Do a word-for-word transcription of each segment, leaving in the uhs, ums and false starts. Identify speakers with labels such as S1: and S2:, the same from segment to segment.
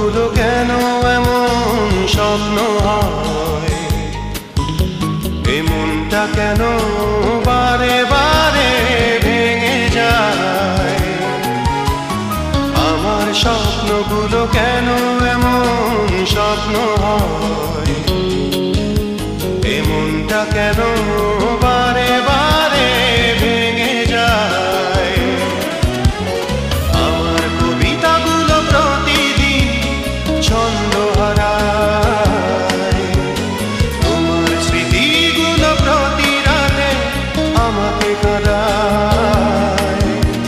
S1: স্বপ্নগুলো কেন এমন স্বপ্ন হয়, এ মনটা কেন বারে বারে ভেঙে যায়। আমার স্বপ্নগুলো কেন এমন স্বপ্ন হয়, এ মনটা কেন বারে বারে ভেঙে যায়। আমার কবিতাগুলো প্রতিদিন ছন্দ হারায়, তোমার স্মৃতিগুলো প্রতি রাতে আমাকে কাঁদায়।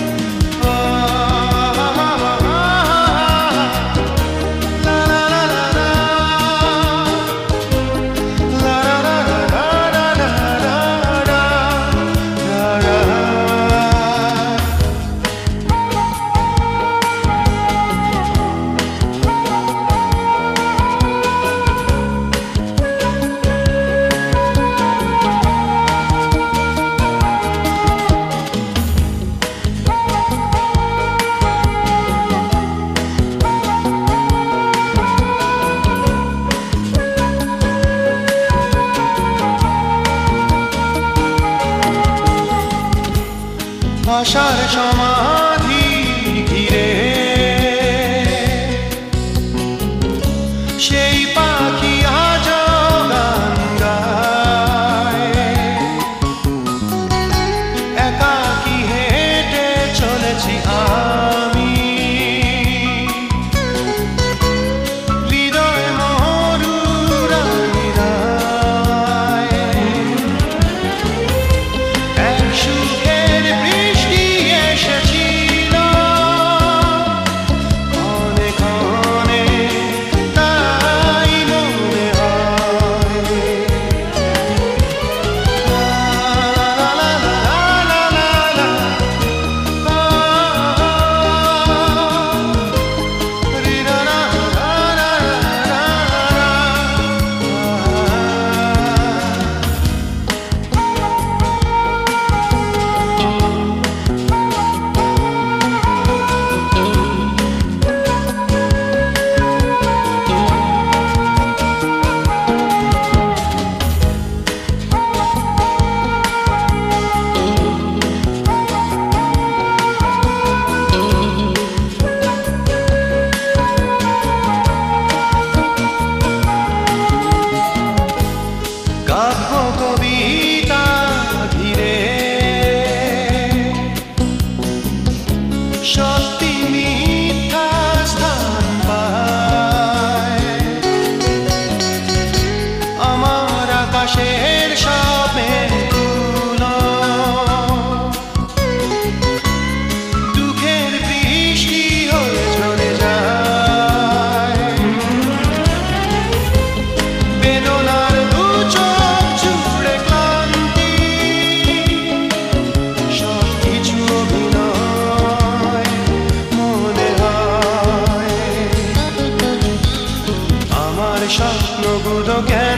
S1: আশার সমাধি ঘিরে সেই পাখি আজ গান গায়, একাকী হেঁটে চলেছি আমি, হৃদয় মরুরা নিরায়। এক সুখের বৃষ্টি এসেছিল অনেক অনেক, তাই মনে হয়। লা লা লা লা লা লা, রি রা রা রা রা রা রা। কাব্য কবিতা ঘিরে সত্যি মিথ্যা স্থান পায়, আমার আকাশের সব মেঘগুলো দুঃখের বৃষ্টি হয়ে ঝরে যায়। বেদনার দু চোখ জুড়ে ক্লান্তি, সবকিছু অভিনয় মনে হয়। আমার স্বপ্নগুলো কেন